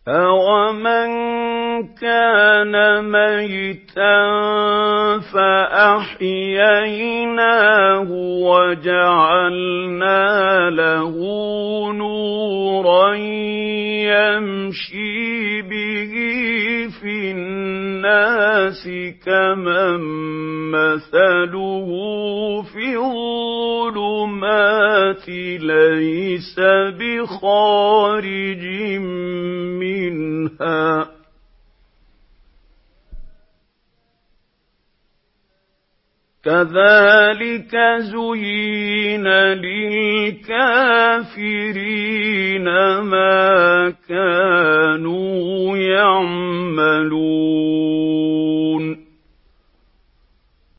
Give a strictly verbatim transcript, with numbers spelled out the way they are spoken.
أَوَمَنْ كَانَ مَيْتًا فَأَحْيَيْنَاهُ وَجَعَلْنَا لَهُ نُورًا يَمْشِي بِهِ فِي النَّاسِ كَمَن مَّثَلُهُ فِي الظُّلُمَاتِ لَيْسَ بِخَارِجٍ مِّنْهَا ۚ كَذَٰلِكَ زُيِّنَ لِلْكَافِرِينَ مَا كَانُوا يَعْمَلُونَ